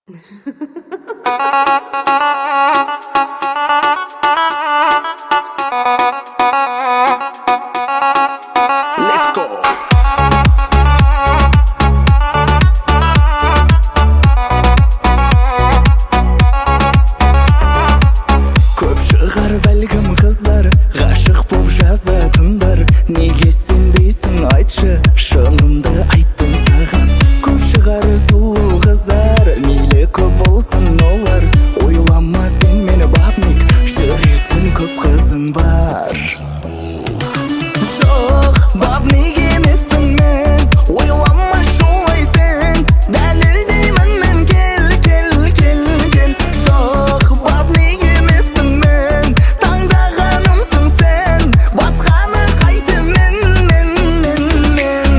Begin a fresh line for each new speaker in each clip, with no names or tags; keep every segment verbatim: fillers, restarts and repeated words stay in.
Let's go. Көп шығар бәлкім қыздар ғашық боп жазатындар, неге сенбейсің айтшы, шынымды айттым саған. Көп шығар сұлу қыздар, мейлі көп болсын олар, ойлама сен мені бабник, жүретін көп қызың бар. Жоқ, бабник емеспін мен, ойлама солай сен, дәлелдеймін мен, кел, кел, кел, кел. Жоқ, бабник емеспін мен, таңдағанымсың сен, басқаны қайтемін мен, мен, мен.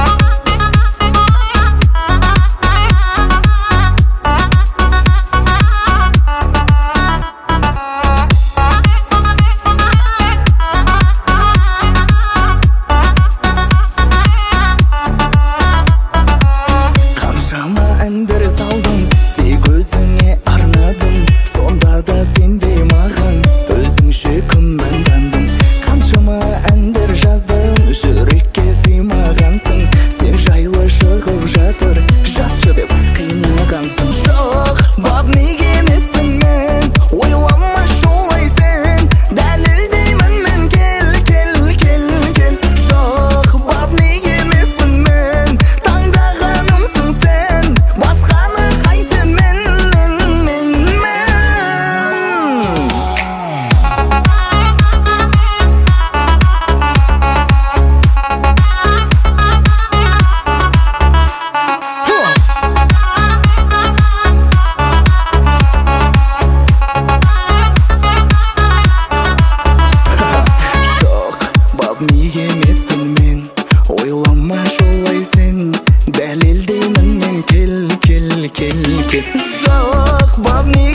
Қаншама әндер салдым, тек өзіңе арнадым, сонда да сенбей маған, өзіңше күмәндандым. Қаншама әндер жаздым, жүрекке сыймағансың, сен жайлы шығып жатыр, жазшы деп қинағансың. Жоқ, бабник емеспін мен, ойлама солай сен, дәлелдеймін мен, кел, кел, кел, кел. Жоқ, бабник емеспін мен, таңдағанымсың сен, басқаны қайтемін мен, мен, мен. Жоқ, бабник емеспін мен, ойлама солай сен, дәлелдеймін мен, кел, кел, кел, кел. Жоқ, бабник